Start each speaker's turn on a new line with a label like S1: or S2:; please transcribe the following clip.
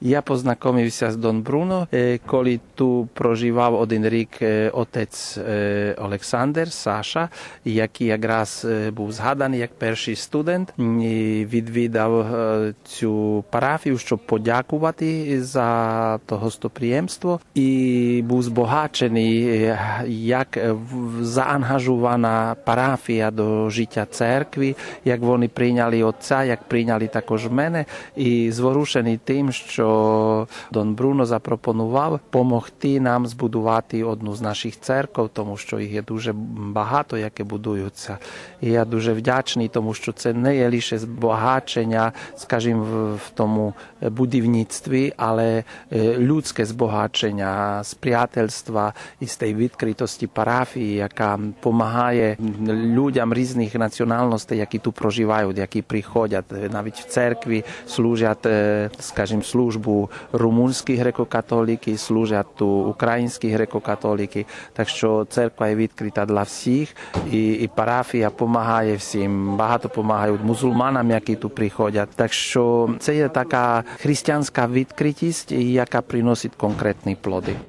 S1: Я познайомився з Дон Бруно, коли тут проживав один рік отець Олександр, Саша, який якраз був згаданий як перший студент. Відвідав цю парафію, щоб подякувати за то гостоприємство. І був збагачений, як заангажована парафія до життя церкви, як вони прийняли отця, як прийняли також мене. І зворушений тим, що Дон Бруно запропонував допомогти нам збудувати одну з наших церков, тому що їх є дуже багато, які будуються. І я дуже вдячний, тому що це не є лише збагачення, скажімо, в тому будівництві, але людське збагачення з приятельства і з тієї відкритості парафії, яка допомагає людям різних національностей, які тут проживають, які приходять навіть в церкві, служать, скажімо, службу румунські греко-католики, служать тут українські греко-католики. Так що церква є відкрита для всіх і парафія допомагає всім. Багато допомагають мусульманам, які тут приходять. Так що це є така християнська відкритість, яка приносить конкретні плоди.